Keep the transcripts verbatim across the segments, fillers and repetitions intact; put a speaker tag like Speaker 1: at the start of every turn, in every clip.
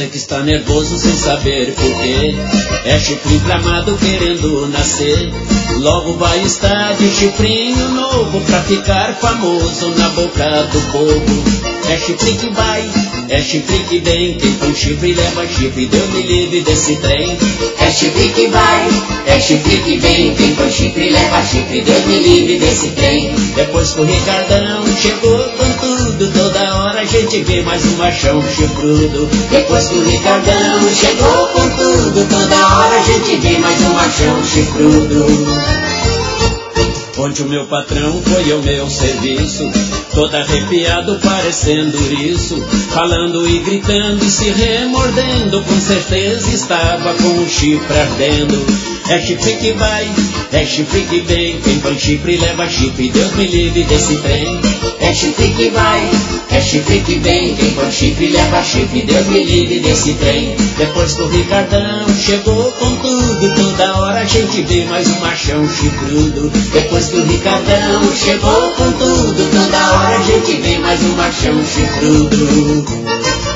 Speaker 1: Você que está nervoso sem saber porquê, é chifre inflamado querendo nascer. Logo vai estar de chifrinho novo pra ficar famoso na boca do povo. É chifre que vai, é chifre que vem, quem com chifre leva chifre, Deus me livre desse trem.
Speaker 2: É chifre que vai, é chifre que vem, quem com chifre leva chifre, Deus me livre desse trem.
Speaker 1: Depois que o Ricardão chegou com tudo, toda hora a gente vê mais um machão chifrudo.
Speaker 2: Depois que o Ricardão chegou com tudo, toda hora a gente vê mais um machão chifrudo.
Speaker 1: Onde o meu patrão foi ao meu serviço, todo arrepiado parecendo ouriço, falando e gritando e se remordendo, com certeza estava com o chifre ardendo. É chifre que vai, é chifre que vem, quem põe chifre leva chifre, Deus me livre desse trem.
Speaker 2: É chifre que vai, é chifre que vem, quem põe chifre leva chifre, Deus me livre desse trem.
Speaker 1: Depois que o Ricardão chegou com tudo, toda hora a gente vê mais um machão chifrudo.
Speaker 2: Depois que o Ricardão chegou com tudo, toda hora a gente vê mais um machão chifrudo.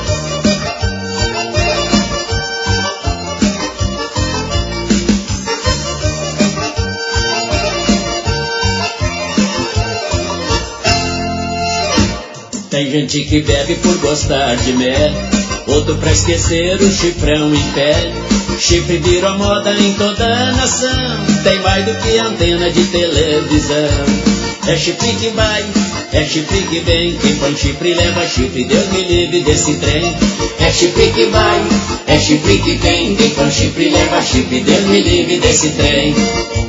Speaker 1: Tem gente que bebe por gostar de mel, outro pra esquecer o chifrão em pé. Chifre virou moda em toda a nação, tem mais do que antena de televisão. É chifre que vai, é chifre que vem, quem põe chifre leva chifre, Deus me livre desse trem.
Speaker 2: É chifre que vai, é chifre que vem, quem põe chifre leva chifre, Deus me livre desse trem.